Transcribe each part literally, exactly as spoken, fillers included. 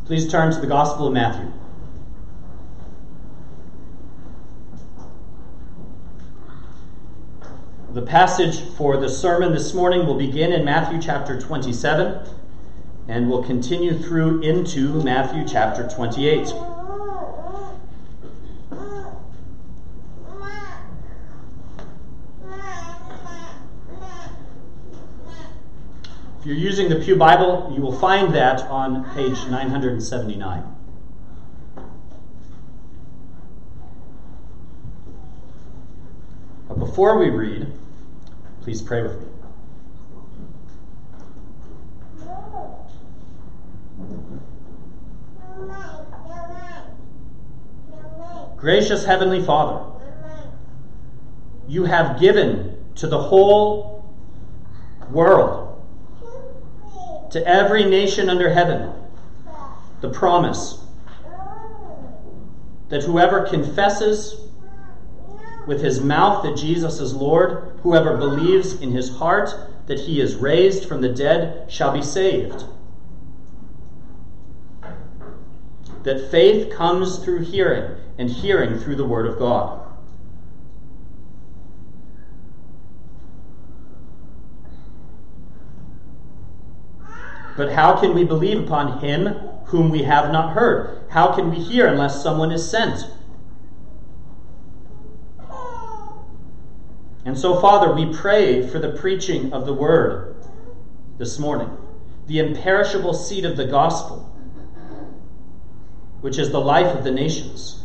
Please turn to the Gospel of Matthew. The passage for the sermon this morning will begin in Matthew chapter twenty-seven and will continue through into Matthew chapter twenty-eight. If you're using the Pew Bible, you will find that on page nine seventy-nine. But before we read, please pray with me. Gracious Heavenly Father, you have given to the whole world, to every nation under heaven, the promise that whoever confesses with his mouth that Jesus is Lord, whoever believes in his heart that he is raised from the dead shall be saved. That faith comes through hearing, and hearing through the Word of God. But how can we believe upon him whom we have not heard? How can we hear unless someone is sent? And so, Father, we pray for the preaching of the Word this morning, the imperishable seed of the gospel, which is the life of the nations.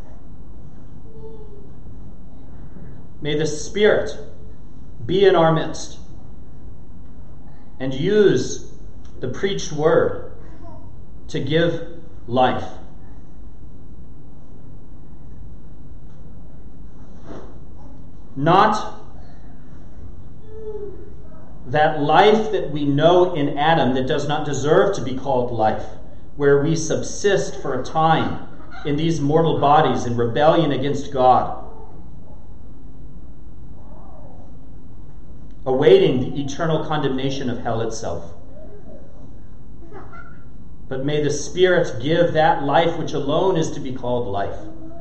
May the Spirit be in our midst and use the preached word to give life. Not that life that we know in Adam that does not deserve to be called life, where we subsist for a time in these mortal bodies in rebellion against God, awaiting the eternal condemnation of hell itself. But may the Spirit give that life which alone is to be called life.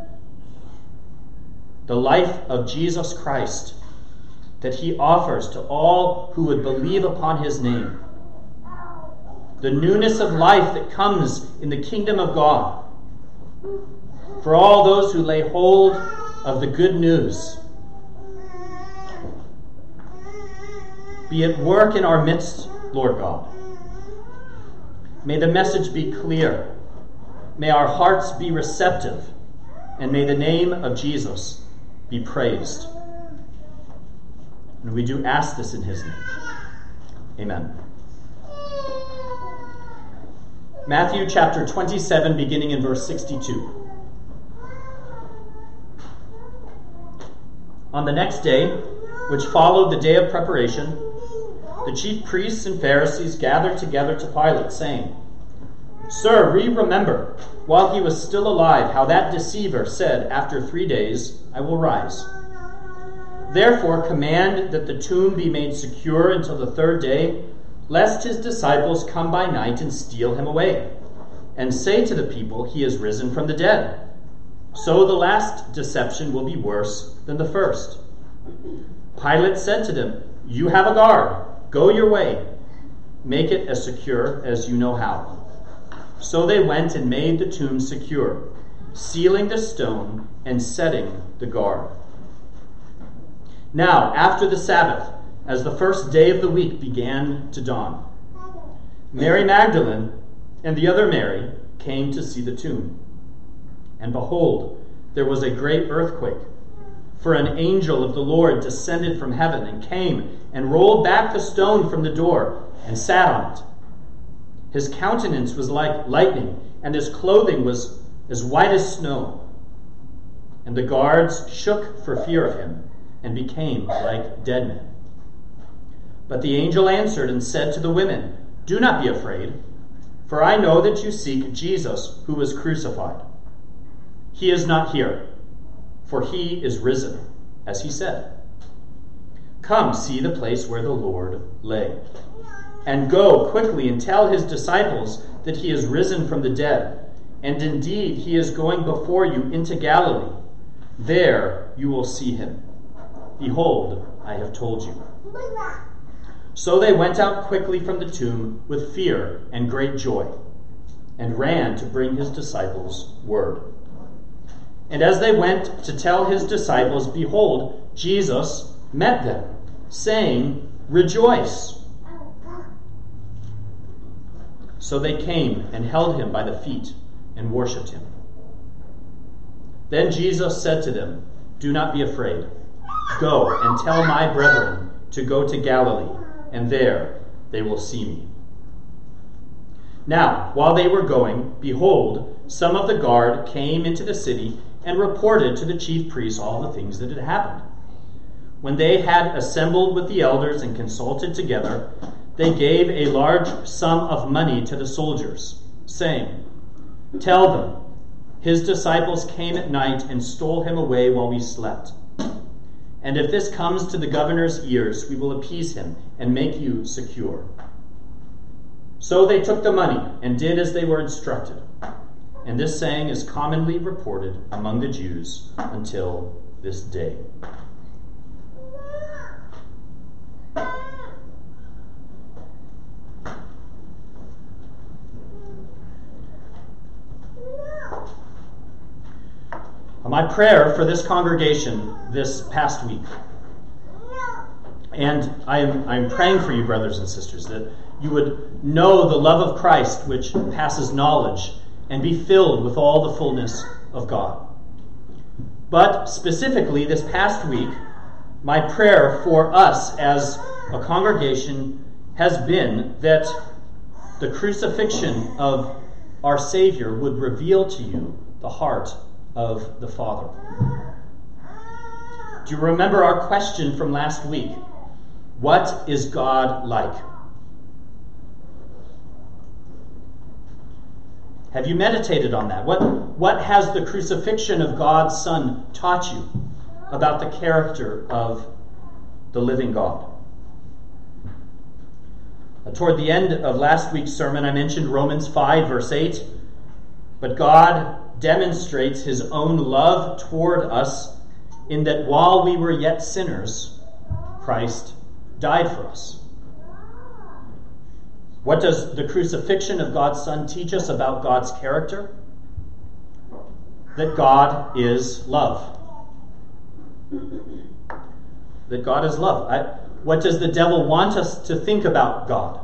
The life of Jesus Christ that he offers to all who would believe upon his name. The newness of life that comes in the kingdom of God for all those who lay hold of the good news. Be at work in our midst, Lord God. May the message be clear. May our hearts be receptive. And may the name of Jesus be praised. And we do ask this in his name. Amen. Matthew chapter twenty-seven, beginning in verse sixty-two. On the next day, which followed the day of preparation, the chief priests and Pharisees gathered together to Pilate, saying, "Sir, we remember, while he was still alive, how that deceiver said, 'After three days I will rise.' Therefore command that the tomb be made secure until the third day, lest his disciples come by night and steal him away, and say to the people, 'He is risen from the dead.' So the last deception will be worse than the first." Pilate said to them, "You have a guard. Go your way. Make it as secure as you know how." So they went and made the tomb secure, sealing the stone and setting the guard. Now, after the Sabbath, as the first day of the week began to dawn, Mary Magdalene and the other Mary came to see the tomb. And behold, there was a great earthquake, for an angel of the Lord descended from heaven and came and rolled back the stone from the door and sat on it. His countenance was like lightning, and his clothing was as white as snow. And the guards shook for fear of him and became like dead men. But the angel answered and said to the women, "Do not be afraid, for I know that you seek Jesus who was crucified. He is not here, for he is risen, as he said. Come, see the place where the Lord lay. And go quickly and tell his disciples that he is risen from the dead. And indeed, he is going before you into Galilee. There you will see him. Behold, I have told you. So they went out quickly from the tomb with fear and great joy, and ran to bring his disciples word. And as they went to tell his disciples, behold, Jesus met them, saying, Rejoice! So they came and held him by the feet and worshipped him. Then Jesus said to them, Do not be afraid. Go and tell my brethren to go to Galilee, and there they will see me. Now, while they were going, behold, some of the guard came into the city and reported to the chief priests all the things that had happened. When they had assembled with the elders and consulted together, they gave a large sum of money to the soldiers, saying, Tell them, his disciples came at night and stole him away while we slept. And if this comes to the governor's ears, we will appease him and make you secure. So they took the money and did as they were instructed. And this saying is commonly reported among the Jews until this day. My prayer for this congregation this past week, and I'm, I'm praying for you, brothers and sisters, that you would know the love of Christ which passes knowledge and be filled with all the fullness of God. But specifically this past week, my prayer for us as a congregation has been that the crucifixion of our Savior would reveal to you the heart of the Father. Do you remember our question from last week? What is God like? Have you meditated on that? What, what has the crucifixion of God's Son taught you about the character of the living God? Uh, toward the end of last week's sermon, I mentioned Romans five, verse eight. But God demonstrates his own love toward us in that while we were yet sinners, Christ died for us. What does the crucifixion of God's Son teach us about God's character? That God is love. That God is love. I, what does the devil want us to think about God?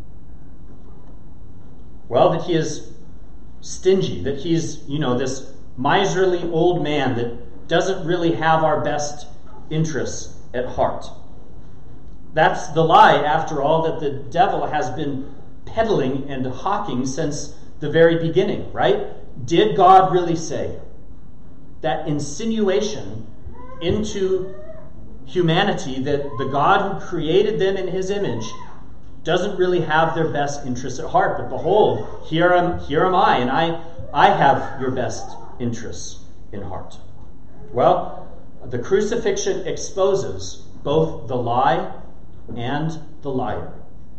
Well, that he is stingy, that he's, you know, this miserly old man that doesn't really have our best interests at heart. That's the lie, after all, that the devil has been peddling and hawking since the very beginning, right? Did God really say? That insinuation into humanity that the God who created them in his image doesn't really have their best interests at heart. But behold, here am, here am I, and I, I have your best interests in heart. Well, the crucifixion exposes both the lie and the liar.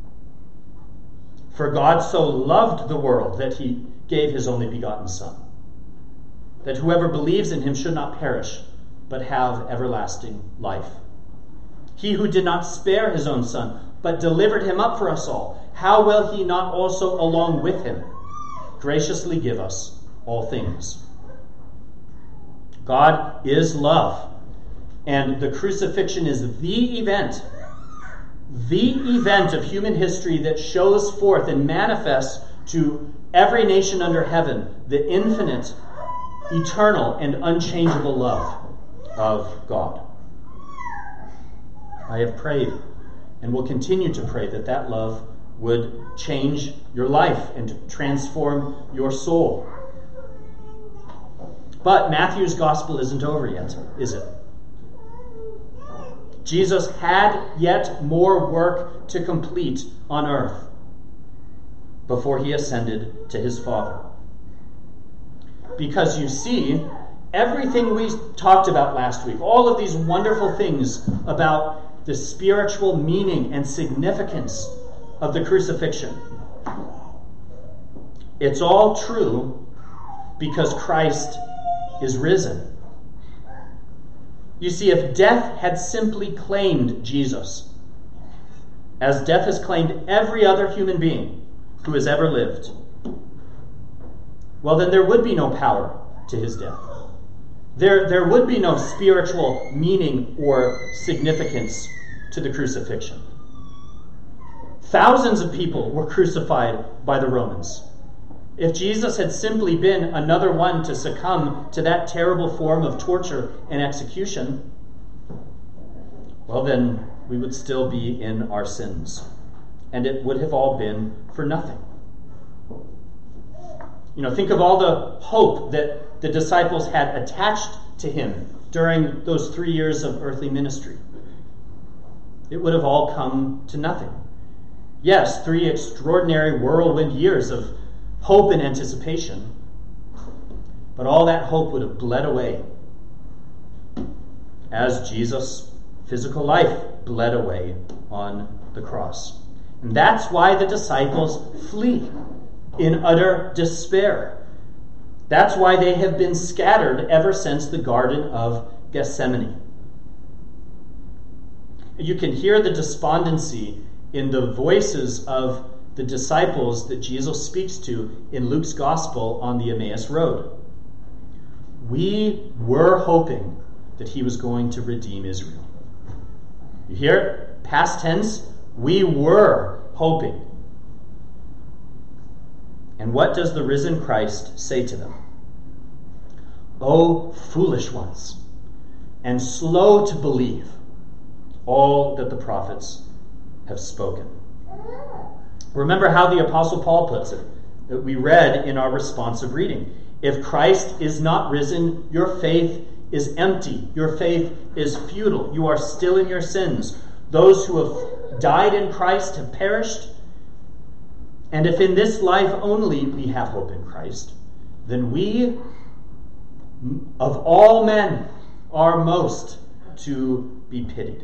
For God so loved the world that he gave his only begotten Son, that whoever believes in him should not perish, but have everlasting life. He who did not spare his own Son, but delivered him up for us all, how will he not also along with him graciously give us all things? God is love, and the crucifixion is the event, the event of human history that shows forth and manifests to every nation under heaven the infinite, eternal, and unchangeable love of God. I have prayed and will continue to pray that that love would change your life and transform your soul. But Matthew's gospel isn't over yet, is it? Jesus had yet more work to complete on earth before he ascended to his Father. Because you see, everything we talked about last week, all of these wonderful things about the spiritual meaning and significance of the crucifixion. It's all true because Christ is risen. You see, if death had simply claimed Jesus, as death has claimed every other human being who has ever lived, well, then there would be no power to his death. There, there would be no spiritual meaning or significance to the crucifixion. Thousands of people were crucified by the Romans. If Jesus had simply been another one to succumb to that terrible form of torture and execution, well, then we would still be in our sins, and it would have all been for nothing. You know, think of all the hope that the disciples had attached to him during those three years of earthly ministry. It would have all come to nothing. Yes, three extraordinary whirlwind years of hope and anticipation, but all that hope would have bled away as Jesus' physical life bled away on the cross. And that's why the disciples flee in utter despair. That's why they have been scattered ever since the Garden of Gethsemane. You can hear the despondency in the voices of the disciples that Jesus speaks to in Luke's Gospel on the Emmaus Road. We were hoping that he was going to redeem Israel. You hear it? Past tense. We were hoping. And what does the risen Christ say to them? O foolish ones, and slow to believe all that the prophets have spoken. Remember how the Apostle Paul puts it, that we read in our responsive reading. If Christ is not risen, your faith is empty. Your faith is futile. You are still in your sins. Those who have died in Christ have perished. And if in this life only we have hope in Christ, then we, of all men, are most to be pitied.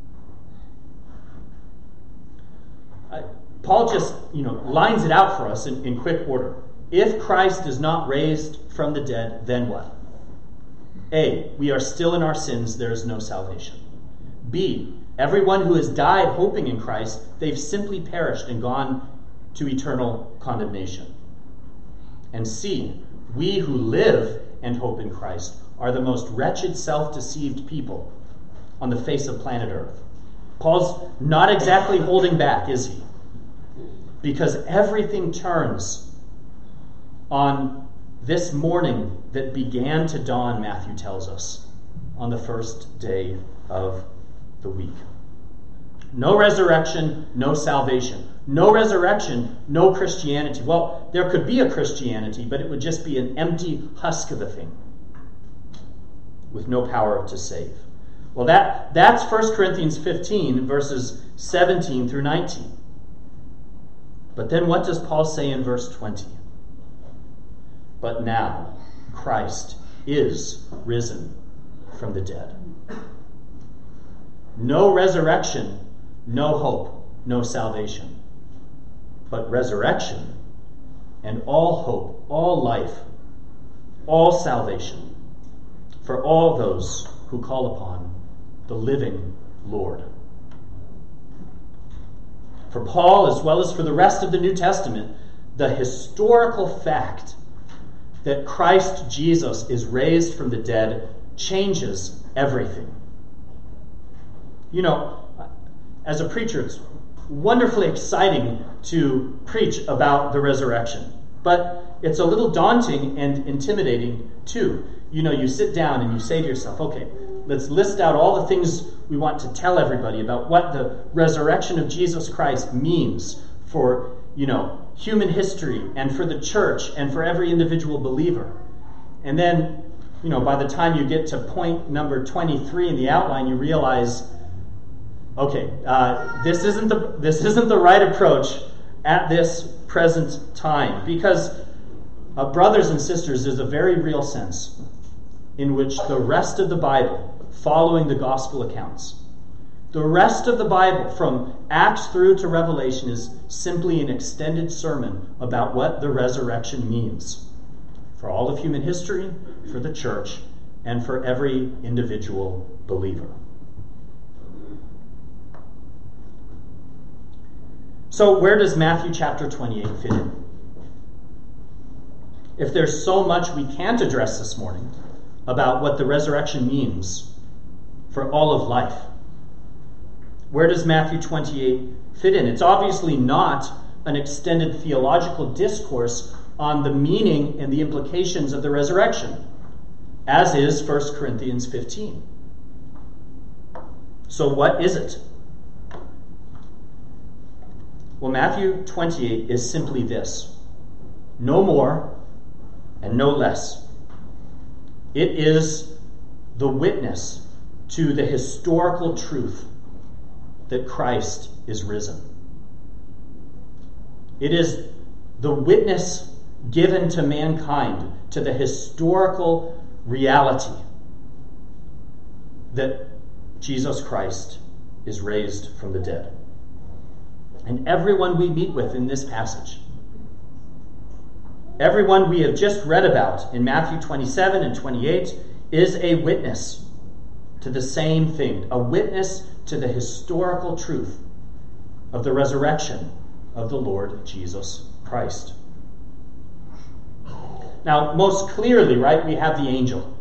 I, Paul just, you know, lines it out for us in, in quick order. If Christ is not raised from the dead, then what? A, we are still in our sins, there is no salvation. B, everyone who has died hoping in Christ, they've simply perished and gone to eternal condemnation. And C, we who live and hope in Christ are the most wretched, self-deceived people on the face of planet Earth. Paul's not exactly holding back, is he? Because everything turns on this morning that began to dawn, Matthew tells us, on the first day of the week. No resurrection, no salvation. No resurrection, no Christianity. Well, there could be a Christianity, but it would just be an empty husk of a thing with no power to save. Well, that, that's First Corinthians fifteen, verses seventeen through nineteen. But then what does Paul say in verse twenty? But now Christ is risen from the dead. No resurrection, no hope, no salvation. But resurrection and all hope, all life, all salvation for all those who call upon the living Lord. For Paul, as well as for the rest of the New Testament, the historical fact that Christ Jesus is raised from the dead changes everything. You know, as a preacher, it's wonderfully exciting to preach about the resurrection, but it's a little daunting and intimidating too. You know, you sit down and you say to yourself, okay, let's list out all the things we want to tell everybody about what the resurrection of Jesus Christ means for, you know, human history and for the church and for every individual believer. And then, you know, by the time you get to point number twenty-three in the outline, you realize, okay, uh, this isn't the this isn't the right approach at this present time, because uh, brothers and sisters, there's a very real sense in which the rest of the Bible, following the gospel accounts, The rest of the Bible, from Acts through to Revelation, is simply an extended sermon about what the resurrection means for all of human history, for the church, and for every individual believer. So where does Matthew chapter twenty-eight fit in? If there's so much we can't address this morning about what the resurrection means for all of life, where does Matthew twenty-eight fit in? It's obviously not an extended theological discourse on the meaning and the implications of the resurrection, as is First Corinthians fifteen. So what is it? Well, Matthew twenty-eight is simply this: no more and no less. It is the witness to the historical truth that Christ is risen. It is the witness given to mankind to the historical reality that Jesus Christ is raised from the dead. And everyone we meet with in this passage, everyone we have just read about in Matthew twenty-seven and twenty-eight, is a witness to the same thing, a witness to the historical truth of the resurrection of the Lord Jesus Christ. Now, most clearly, right, we have the angel.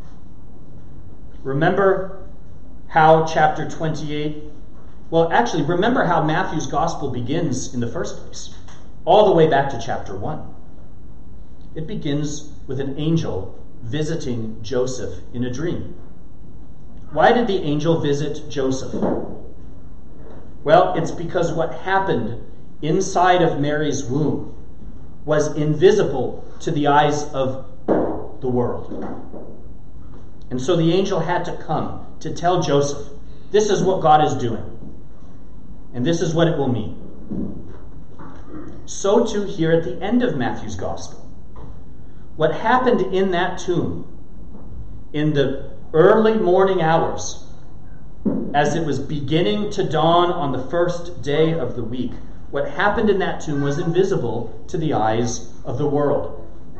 Remember how chapter twenty-eight, well, actually, remember how Matthew's gospel begins in the first place, all the way back to chapter one. It begins with an angel visiting Joseph in a dream. Why did the angel visit Joseph? Well, it's because what happened inside of Mary's womb was invisible to the eyes of the world. And so the angel had to come to tell Joseph, this is what God is doing, and this is what it will mean. So too here at the end of Matthew's gospel. What happened in that tomb in the early morning hours, as it was beginning to dawn on the first day of the week, what happened in that tomb was invisible to the eyes of the world.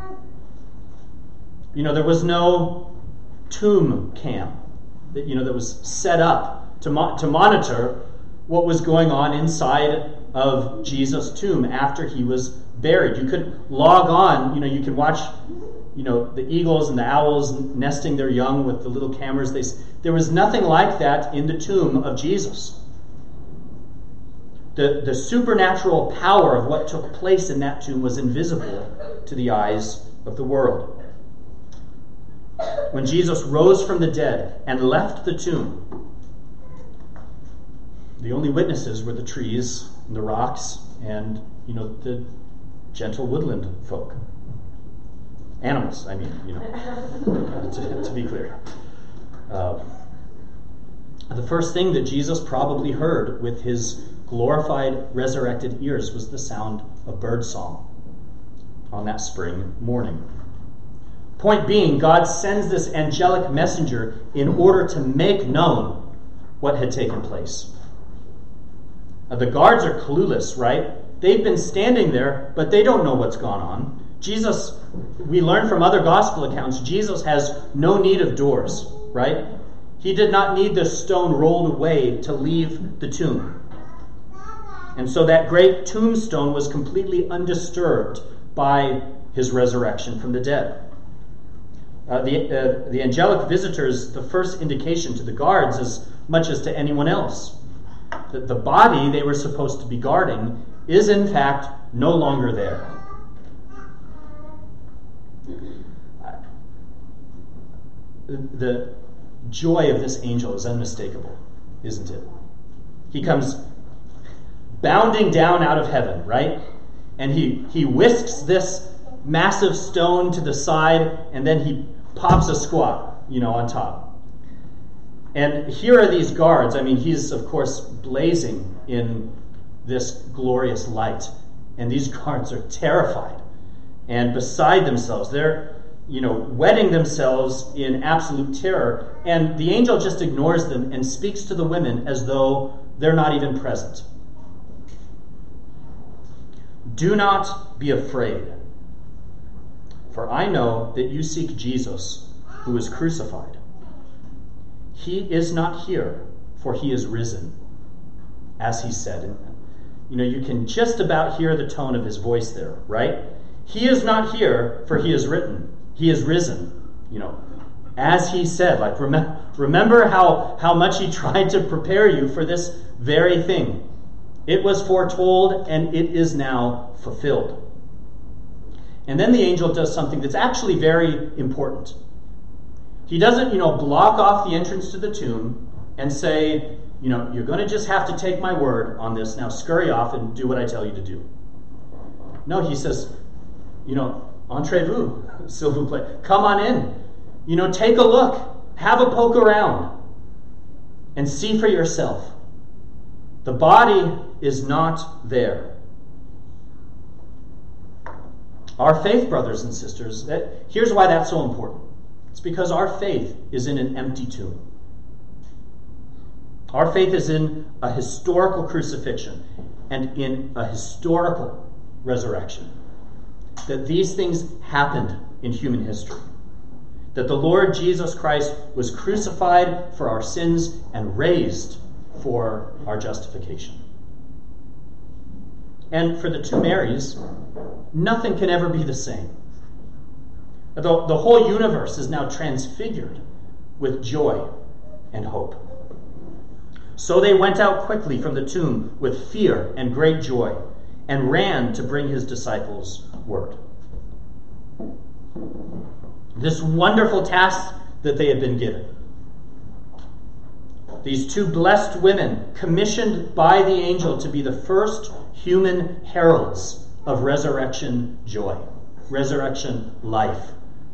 You know, there was no tomb cam that, you know, that was set up to, mo- to monitor what was going on inside of Jesus' tomb after he was buried. You could log on, you know, you could watch, you know, the eagles and the owls nesting their young with the little cameras. They, there was nothing like that in the tomb of Jesus. The, the supernatural power of what took place in that tomb was invisible to the eyes of the world. When Jesus rose from the dead and left the tomb, the only witnesses were the trees and the rocks and, you know, the gentle woodland folk. Animals, I mean, you know, to, to be clear. Uh, the first thing that Jesus probably heard with his glorified, resurrected ears was the sound of birdsong on that spring morning. Point being, God sends this angelic messenger in order to make known what had taken place. Now, the guards are clueless, right? They've been standing there, but they don't know what's gone on. Jesus, we learn from other gospel accounts, Jesus has no need of doors, right? He did not need the stone rolled away to leave the tomb. And so that great tombstone was completely undisturbed by his resurrection from the dead. Uh, the, uh, the angelic visitors, the first indication to the guards as much as to anyone else, that the body they were supposed to be guarding is in fact no longer there. The joy of this angel is unmistakable, isn't it? He comes bounding down out of heaven, right? And he, he whisks this massive stone to the side, and then he pops a squat, you know, on top. And here are these guards. I mean, he's, of course, blazing in this glorious light. And these guards are terrified and beside themselves. They're you know, wetting themselves in absolute terror, and the angel just ignores them and speaks to the women as though they're not even present. Do not be afraid, for I know that you seek Jesus, who was crucified. He is not here, for he is risen, as he said. And, you know, you can just about hear the tone of his voice there, right? He is not here, for he is written. He is risen, you know, as he said. Like, remember, remember how, how much he tried to prepare you for this very thing. It was foretold, and it is now fulfilled. And then the angel does something that's actually very important. He doesn't, you know, block off the entrance to the tomb and say, you know, you're going to just have to take my word on this. Now scurry off and do what I tell you to do. No, he says, you know, entrez-vous, s'il vous plaît. Come on in. You know, take a look. Have a poke around. And see for yourself. The body is not there. Our faith, brothers and sisters, that, here's why that's so important. It's because our faith is in an empty tomb. Our faith is in a historical crucifixion and in a historical resurrection. That these things happened in human history. That the Lord Jesus Christ was crucified for our sins and raised for our justification. And for the two Marys, nothing can ever be the same. The, the whole universe is now transfigured with joy and hope. So they went out quickly from the tomb with fear and great joy, and ran to bring his disciples word. This wonderful task that they had been given. These two blessed women, commissioned by the angel to be the first human heralds of resurrection joy, resurrection life.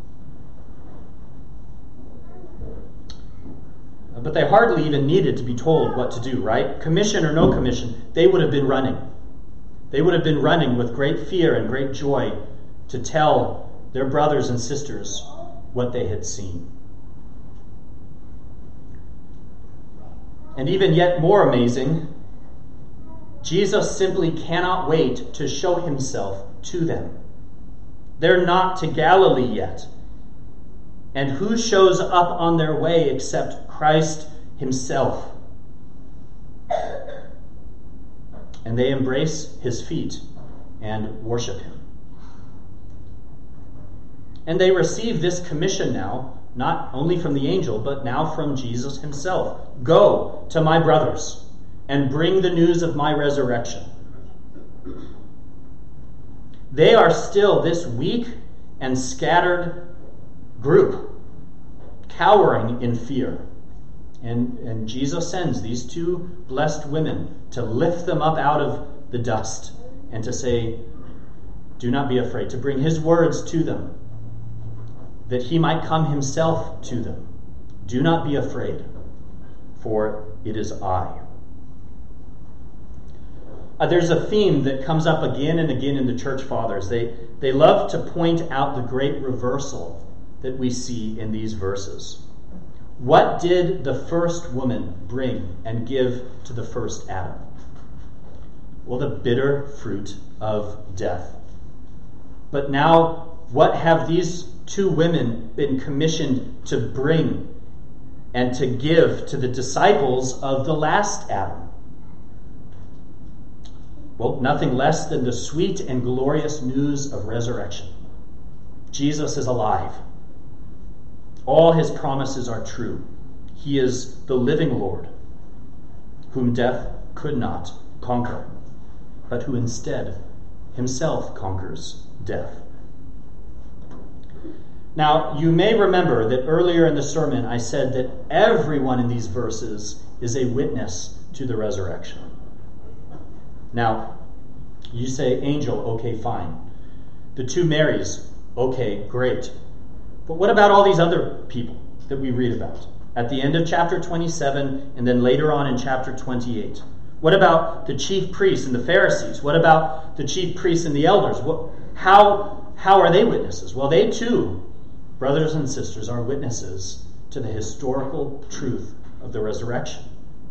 But they hardly even needed to be told what to do, right? Commission or no commission, they would have been running. They would have been running with great fear and great joy to tell their brothers and sisters what they had seen. And even yet more amazing, Jesus simply cannot wait to show himself to them. They're not to Galilee yet. And who shows up on their way except Christ himself? And they embrace his feet and worship him. And they receive this commission now, not only from the angel, but now from Jesus himself. Go to my brothers and bring the news of my resurrection. They are still this weak and scattered group, cowering in fear. And, and Jesus sends these two blessed women to lift them up out of the dust and to say, do not be afraid, to bring his words to them, that he might come himself to them. Do not be afraid, for it is I. Uh, there's a theme that comes up again and again in the church fathers. They, they love to point out the great reversal that we see in these verses. What did the first woman bring and give to the first Adam? Well, the bitter fruit of death. But now, what have these two women been commissioned to bring and to give to the disciples of the last Adam? Well, nothing less than the sweet and glorious news of resurrection. Jesus is alive. All his promises are true. He is the living Lord, whom death could not conquer, but who instead himself conquers death. Now, you may remember that earlier in the sermon I said that everyone in these verses is a witness to the resurrection. Now, you say, angel, okay, fine. The two Marys, okay, great. But what about all these other people that we read about at the end of chapter twenty-seven and then later on in chapter twenty-eight? What about the chief priests and the Pharisees? What about the chief priests and the elders? What, how, how are they witnesses? Well, they too brothers and sisters, are witnesses to the historical truth of the resurrection,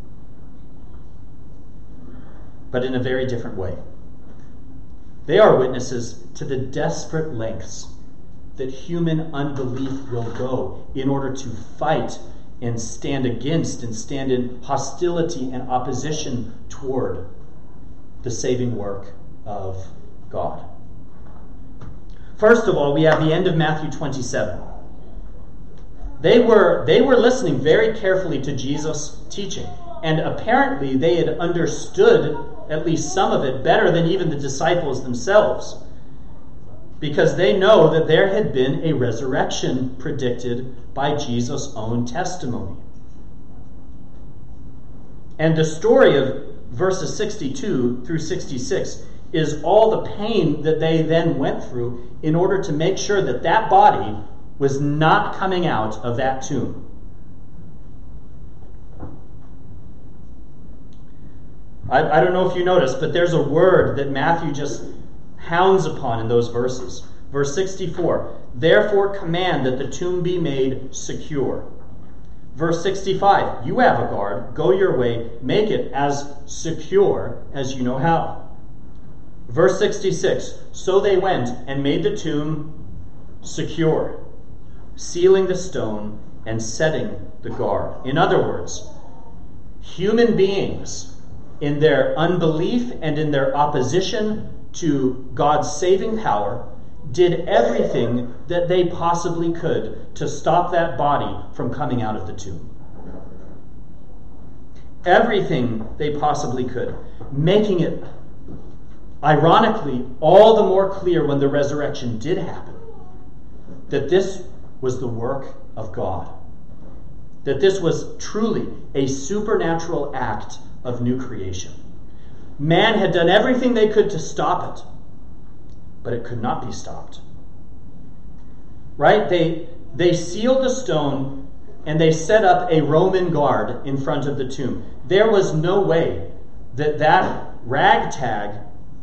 but in a very different way. They are witnesses to the desperate lengths that human unbelief will go in order to fight and stand against and stand in hostility and opposition toward the saving work of God. First of all, we have the end of Matthew twenty-seven. They were, they were listening very carefully to Jesus' teaching, and apparently they had understood at least some of it better than even the disciples themselves, because they know that there had been a resurrection predicted by Jesus' own testimony. And the story of verses sixty-two through sixty-six is all the pain that they then went through in order to make sure that that body was not coming out of that tomb. I, I don't know if you noticed, but there's a word that Matthew just hounds upon in those verses. Verse sixty-four, therefore command that the tomb be made secure. Verse sixty-five, you have a guard, go your way, make it as secure as you know how. Verse sixty-six, so they went and made the tomb secure, sealing the stone and setting the guard. In other words, human beings, in their unbelief and in their opposition to God's saving power, did everything that they possibly could to stop that body from coming out of the tomb. Everything they possibly could, making it, ironically, all the more clear when the resurrection did happen, that this was the work of God. That this was truly a supernatural act of new creation. Man had done everything they could to stop it, but it could not be stopped. Right? They, they sealed the stone and they set up a Roman guard in front of the tomb. There was no way that that ragtag,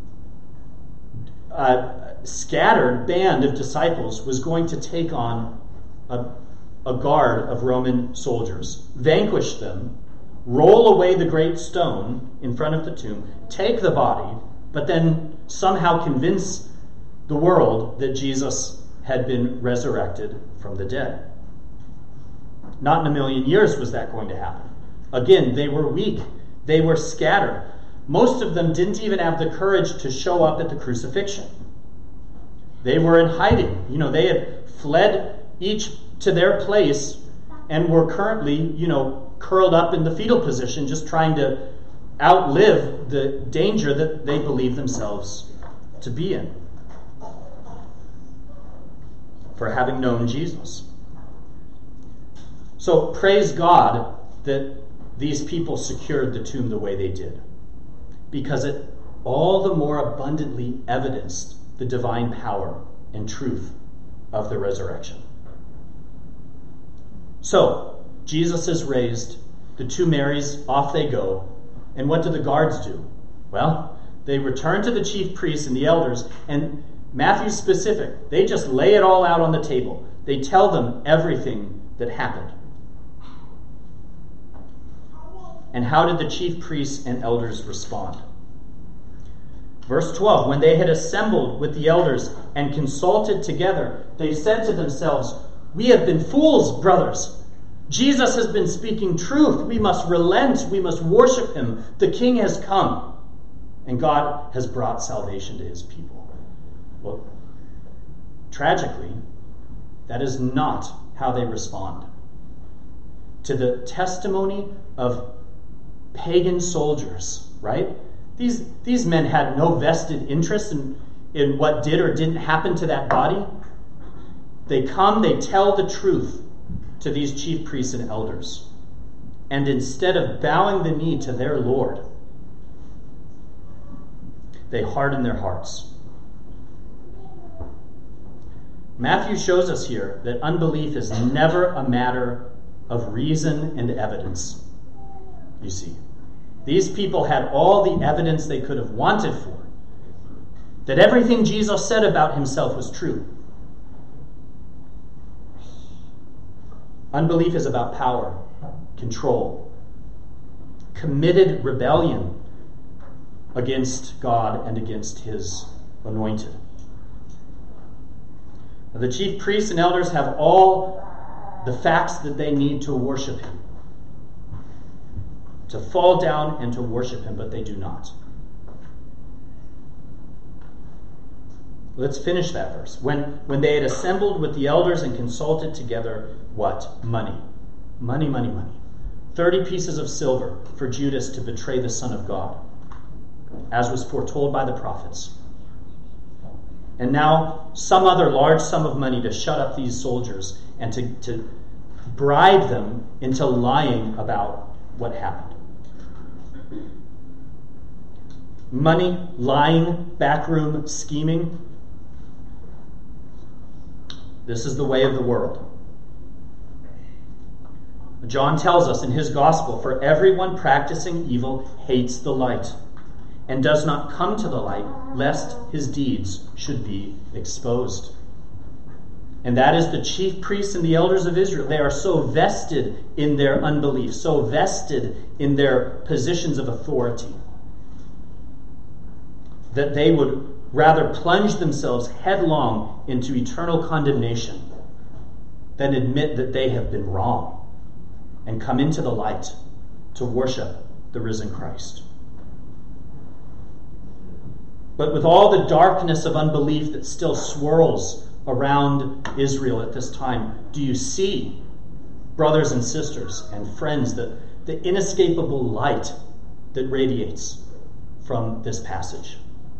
uh, scattered band of disciples was going to take on a, a guard of Roman soldiers, vanquish them, roll away the great stone in front of the tomb, take the body, but then somehow convince the world that Jesus had been resurrected from the dead. Not in a million years was that going to happen. Again, they were weak. They were scattered. Most of them didn't even have the courage to show up at the crucifixion. They were in hiding. You know, they had fled each to their place and were currently, you know, curled up in the fetal position, just trying to outlive the danger that they believed themselves to be in for having known Jesus. So praise God that these people secured the tomb the way they did, because it all the more abundantly evidenced the divine power and truth of the resurrection. So, Jesus is raised, the two Marys, off they go, and what do the guards do? Well, they return to the chief priests and the elders, and Matthew's specific. They just lay it all out on the table. They tell them everything that happened. And how did the chief priests and elders respond? Verse twelve, when they had assembled with the elders and consulted together, they said to themselves, we have been fools, brothers. Jesus has been speaking truth. We must relent. We must worship him. The King has come, and God has brought salvation to his people. Well, tragically, that is not how they respond to the testimony of pagan soldiers, right? These, these men had no vested interest in, in what did or didn't happen to that body. They come, they tell the truth to these chief priests and elders. And instead of bowing the knee to their Lord, they harden their hearts. Matthew shows us here that unbelief is never a matter of reason and evidence. You see, these people had all the evidence they could have wanted for, that everything Jesus said about himself was true. Unbelief is about power, control, committed rebellion against God and against his anointed. Now, the chief priests and elders have all the facts that they need to worship him, to fall down and to worship him, but they do not. Let's finish that verse. When, when they had assembled with the elders and consulted together, what? Money. Money, money, money. Thirty pieces of silver for Judas to betray the Son of God, as was foretold by the prophets. And now some other large sum of money to shut up these soldiers and to, to bribe them into lying about what happened. Money, lying, backroom scheming. This is the way of the world. John tells us in his gospel, for everyone practicing evil hates the light and does not come to the light, lest his deeds should be exposed. And that is the chief priests and the elders of Israel. They are so vested in their unbelief, so vested in their positions of authority, that they would rather plunge themselves headlong into eternal condemnation than admit that they have been wrong and come into the light to worship the risen Christ. But with all the darkness of unbelief that still swirls around Israel at this time, do you see, brothers and sisters and friends, the, the inescapable light that radiates from this passage?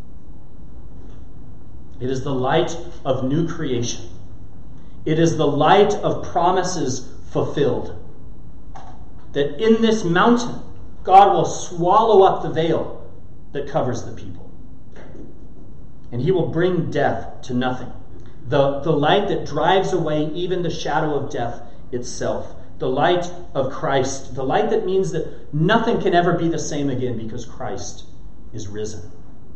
It is the light of new creation. It is the light of promises fulfilled. That in this mountain, God will swallow up the veil that covers the people. And he will bring death to nothing. The, the light that drives away even the shadow of death itself. The light of Christ. The light that means that nothing can ever be the same again because Christ is risen.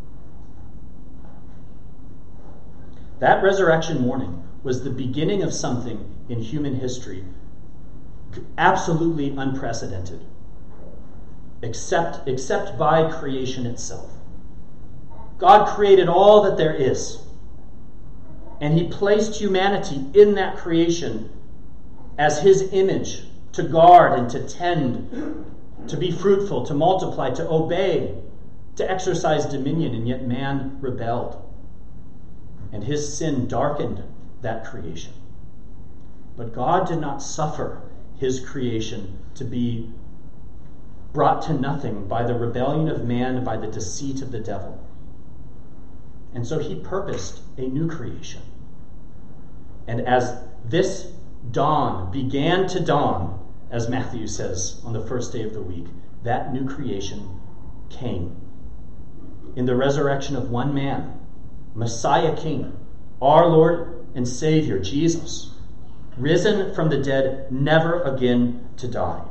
That resurrection morning was the beginning of something in human history absolutely unprecedented, except, except by creation itself. God created all that there is, and he placed humanity in that creation as his image to guard and to tend, to be fruitful, to multiply, to obey, to exercise dominion, and yet man rebelled. And his sin darkened that creation. But God did not suffer his creation to be brought to nothing by the rebellion of man and by the deceit of the devil. And so he purposed a new creation. And as this dawn began to dawn, as Matthew says on the first day of the week, that new creation came. In the resurrection of one man, Messiah King, our Lord and Savior, Jesus, risen from the dead, never again to die.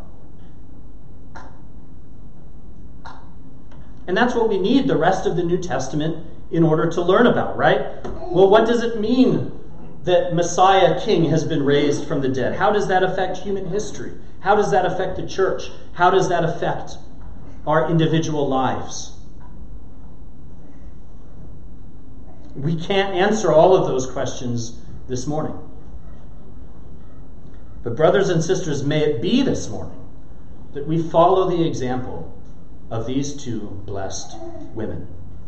And that's what we need the rest of the New Testament in order to learn about, right? Well, what does it mean that Messiah King has been raised from the dead? How does that affect human history? How does that affect the church? How does that affect our individual lives? We can't answer all of those questions this morning. But brothers and sisters, may it be this morning that we follow the example of these two blessed women.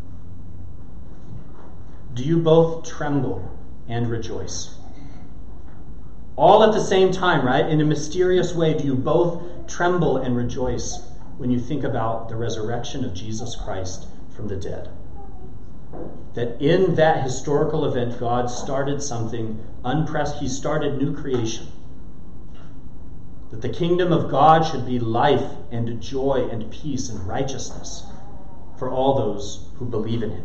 Do you both tremble and rejoice? All at the same time, right? In a mysterious way, do you both tremble and rejoice when you think about the resurrection of Jesus Christ from the dead? That in that historical event, God started something unprecedented. He started new creation. That the kingdom of God should be life and joy and peace and righteousness for all those who believe in him.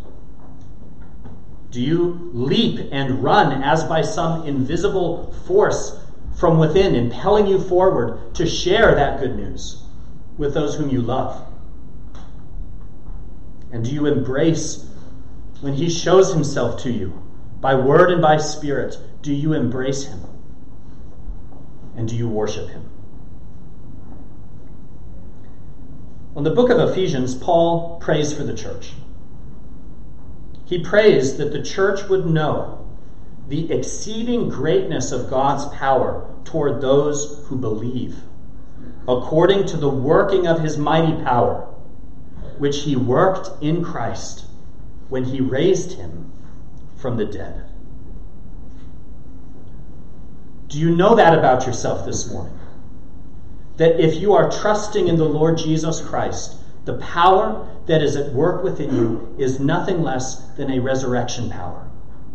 Do you leap and run as by some invisible force from within, impelling you forward to share that good news with those whom you love? And do you embrace when he shows himself to you by word and by spirit? Do you embrace him? And do you worship him? In the book of Ephesians, Paul prays for the church. He prays that the church would know the exceeding greatness of God's power toward those who believe, according to the working of his mighty power, which he worked in Christ when he raised him from the dead. Do you know that about yourself this morning? That if you are trusting in the Lord Jesus Christ, the power that is at work within you is nothing less than a resurrection power.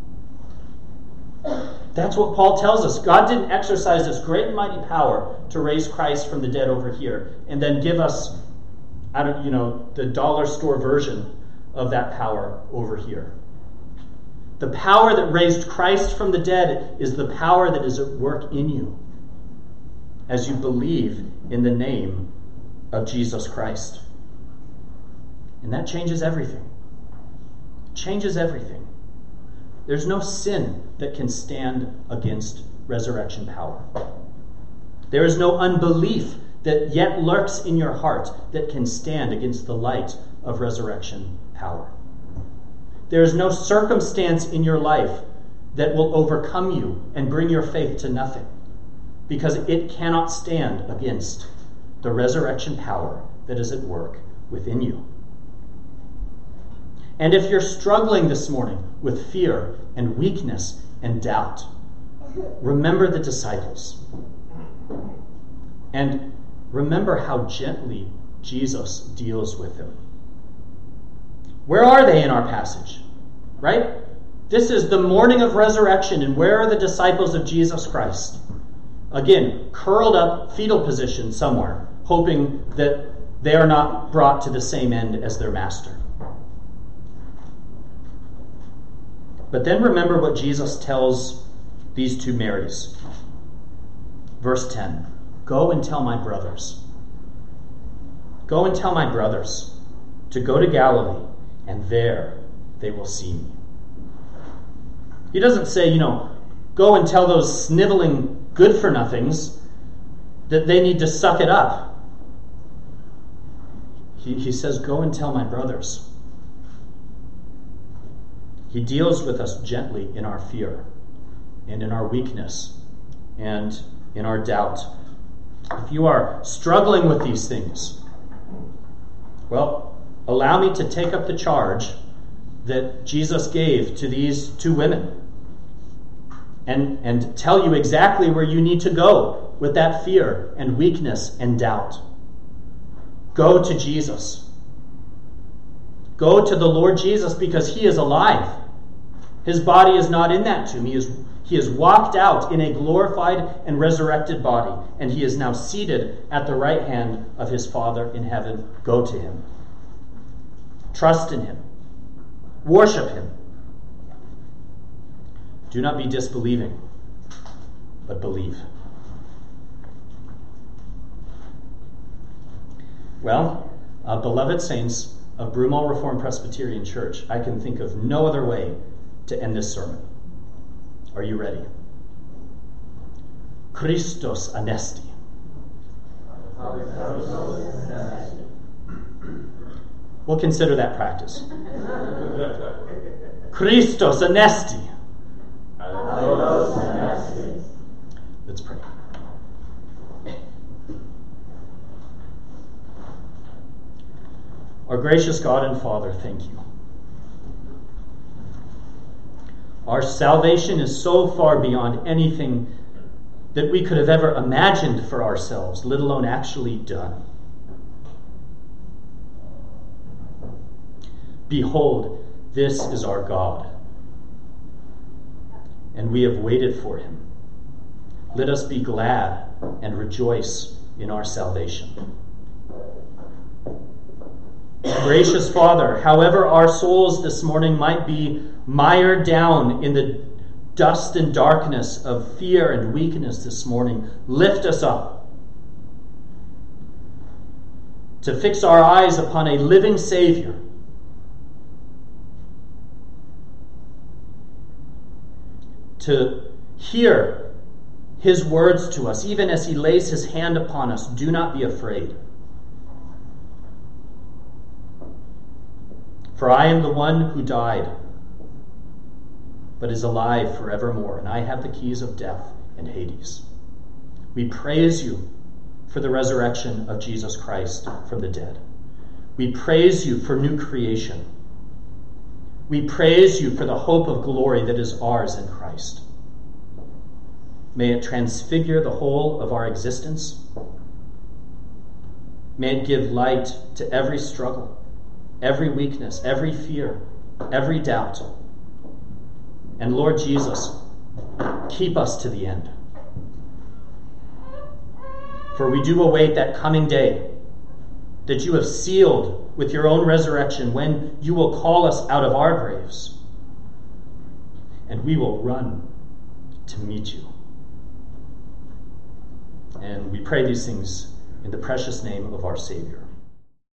That's what Paul tells us. God didn't exercise this great and mighty power to raise Christ from the dead over here and then give us, I don't, you know, the dollar store version of that power over here. The power that raised Christ from the dead is the power that is at work in you as you believe in the name of Jesus Christ. And that changes everything. It changes everything. There's no sin that can stand against resurrection power. There is no unbelief that yet lurks in your heart that can stand against the light of resurrection power. There is no circumstance in your life that will overcome you and bring your faith to nothing, because it cannot stand against the resurrection power that is at work within you. And if you're struggling this morning with fear and weakness and doubt, remember the disciples. And remember how gently Jesus deals with them. Where are they in our passage? Right? This is the morning of resurrection, and where are the disciples of Jesus Christ? Again, curled up, fetal position somewhere, hoping that they are not brought to the same end as their master. But then remember what Jesus tells these two Marys. Verse ten, go and tell my brothers. Go and tell my brothers to go to Galilee, and there they will see me. He doesn't say, you know, go and tell those sniveling good-for-nothings that they need to suck it up. He, he says, go and tell my brothers. He deals with us gently in our fear and in our weakness and in our doubt. If you are struggling with these things, well, allow me to take up the charge that Jesus gave to these two women and, and tell you exactly where you need to go with that fear and weakness and doubt. Go to Jesus. Go to the Lord Jesus, because he is alive. His body is not in that tomb. He is, he is walked out in a glorified and resurrected body, and he is now seated at the right hand of his Father in heaven. Go to him. Trust in him. Worship him. Do not be disbelieving, but believe. Well, uh, beloved saints of Broomall Reformed Presbyterian Church, I can think of no other way to end this sermon. Are you ready? Christos anesti. We'll consider that practice. Christos anesti. Let's pray. Our gracious God and Father, thank you. Our salvation is so far beyond anything that we could have ever imagined for ourselves, let alone actually done. Behold, this is our God, and we have waited for him. Let us be glad and rejoice in our salvation. Gracious Father, however our souls this morning might be mired down in the dust and darkness of fear and weakness this morning, lift us up to fix our eyes upon a living Savior, to hear his words to us, even as he lays his hand upon us, do not be afraid. For I am the one who died, but is alive forevermore, and I have the keys of death and Hades. We praise you for the resurrection of Jesus Christ from the dead. We praise you for new creation. We praise you for the hope of glory that is ours in Christ. May it transfigure the whole of our existence. May it give light to every struggle, every weakness, every fear, every doubt. And Lord Jesus, keep us to the end. For we do await that coming day that you have sealed with your own resurrection, when you will call us out of our graves, and we will run to meet you. And we pray these things in the precious name of our Savior.